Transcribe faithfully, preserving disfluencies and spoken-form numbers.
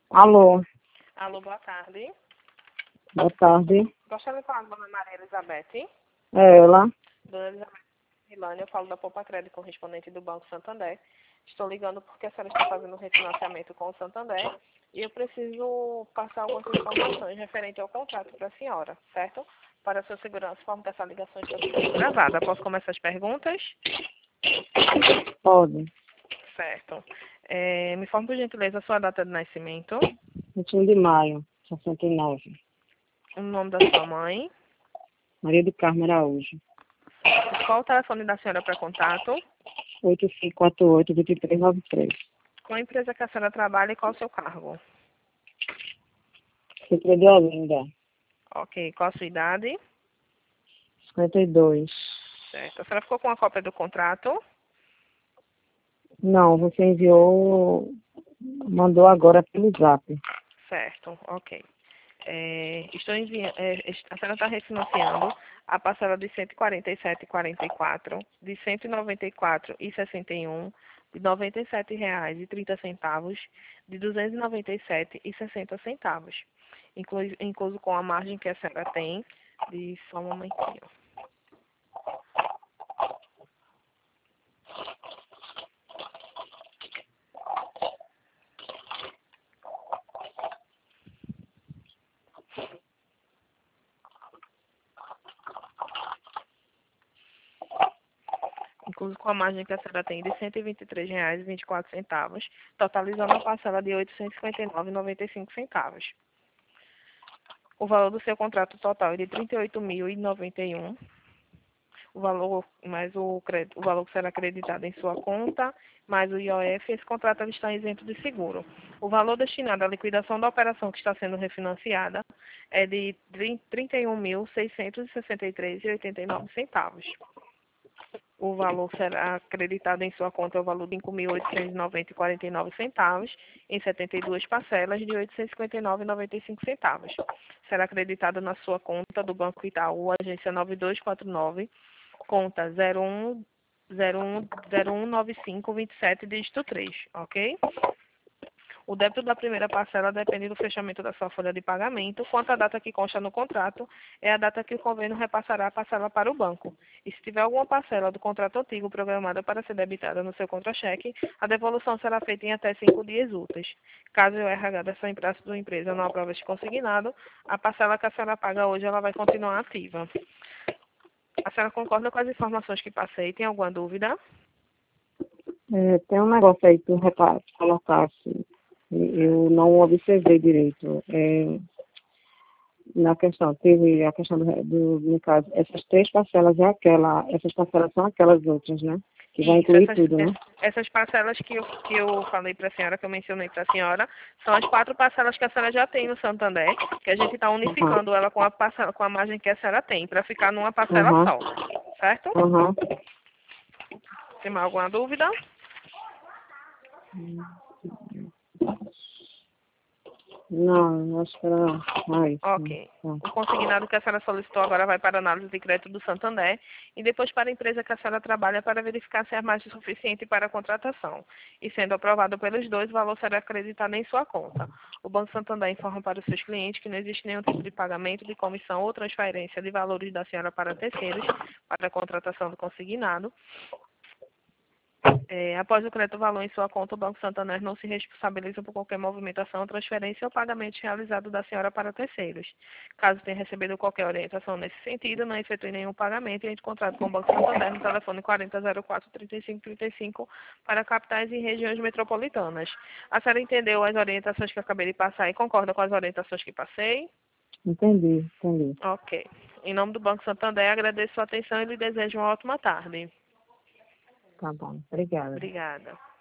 Alô, Alô, boa tarde. boa tarde. Gostaria de falar com a dona Maria Elizabeth. É ela? Dona Elizabeth Milânia, eu falo da Poupa Crédito, correspondente do Banco Santander. Estou ligando porque a senhora está fazendo um refinanciamento com o Santander e eu preciso passar algumas informações referente ao contrato para a senhora, certo? Para a sua segurança, forma que essa ligação está sendo gravada. Posso começar as perguntas? Pode. Certo. É, me informe, por gentileza, a sua data de nascimento, vinte e um de maio, sessenta e nove. o nome da sua mãe, Maria do Carmo Araújo. qual o telefone da senhora para contato, oito cinco quatro oito, dois três nove três. qual a empresa que a senhora trabalha e qual o seu cargo. Centro de Olinda, Ok, qual a sua idade? cinquenta e dois. Certo. A senhora ficou com a cópia do contrato? Não, você enviou, mandou agora pelo zap. Certo, ok. É, estou enviando, a senhora está refinanciando a parcela de cento e quarenta e sete vírgula quarenta e quatro, de cento e noventa e quatro vírgula sessenta e um, de noventa e sete reais e trinta centavos, de duzentos e noventa e sete vírgula sessenta centavos, incluso, incluso com a margem que a senhora tem de só um momentinho. Incluso com a margem que a senhora tem de cento e vinte e três reais e vinte e quatro centavos, totalizando a parcela de oitocentos e cinquenta e nove reais e noventa e cinco centavos. O valor do seu contrato total é de trinta e oito mil e noventa e um. O valor, mais o, crédito, o valor que será acreditado em sua conta, mais o I O F, esse contrato ele está isento de seguro. O valor destinado à liquidação da operação que está sendo refinanciada é de trinta e um mil seiscentos e sessenta e três reais e oitenta e nove centavos. O valor será acreditado em sua conta é o valor de cinco mil oitocentos e noventa reais e quarenta e nove centavos, em setenta e duas parcelas de oitocentos e cinquenta e nove reais e noventa e cinco centavos. Será acreditado na sua conta do Banco Itaú, agência nove dois quatro nove, conta zero um zero um zero um nove cinco dois sete, dígito três, ok? O débito da primeira parcela depende do fechamento da sua folha de pagamento, quanto à data que consta no contrato, é a data que o convênio repassará a parcela para o banco. E se tiver alguma parcela do contrato antigo programada para ser debitada no seu contra-cheque, a devolução será feita em até cinco dias úteis. Caso o R H dessa empresa, da empresa não aprove este consignado, a parcela que a senhora paga hoje ela vai continuar ativa. A senhora concorda com as informações que passei? Tem alguma dúvida? É, tem um negócio aí que tu repara, colocasse, eu não observei direito. É, na questão, teve a questão do, do, no caso, essas três parcelas é aquela, essas parcelas são aquelas outras, né? Que vai Isso, incluir essas, tudo, né? essas parcelas que eu, que eu falei para a senhora, que eu mencionei para a senhora, são as quatro parcelas que a senhora já tem no Santander, que a gente está Aham, unificando ela com a, parcela, com a margem que a senhora tem, para ficar numa parcela aham, só, certo? aham. Tem mais alguma dúvida? Não, acho que era mais. Ok. Tá. O consignado que a senhora solicitou agora vai para a análise de crédito do Santander e depois para a empresa que a senhora trabalha para verificar se é margem suficiente para a contratação. E sendo aprovado pelos dois, o valor será acreditado em sua conta. O Banco Santander informa para os seus clientes que não existe nenhum tipo de pagamento, de comissão ou transferência de valores da senhora para terceiros para a contratação do consignado. É, após o crédito valor em sua conta, o Banco Santander não se responsabiliza por qualquer movimentação, transferência ou pagamento realizado da senhora para terceiros. Caso tenha recebido qualquer orientação nesse sentido, não efetue nenhum pagamento e entre em contato com o Banco Santander no telefone quarenta zero quatro, trinta e cinco trinta e cinco para capitais e regiões metropolitanas. A senhora entendeu as orientações que eu acabei de passar e concorda com as orientações que passei? Entendi, entendi. Ok. Em nome do Banco Santander, agradeço sua atenção e lhe desejo uma ótima tarde. Tá bom, obrigada. Obrigada.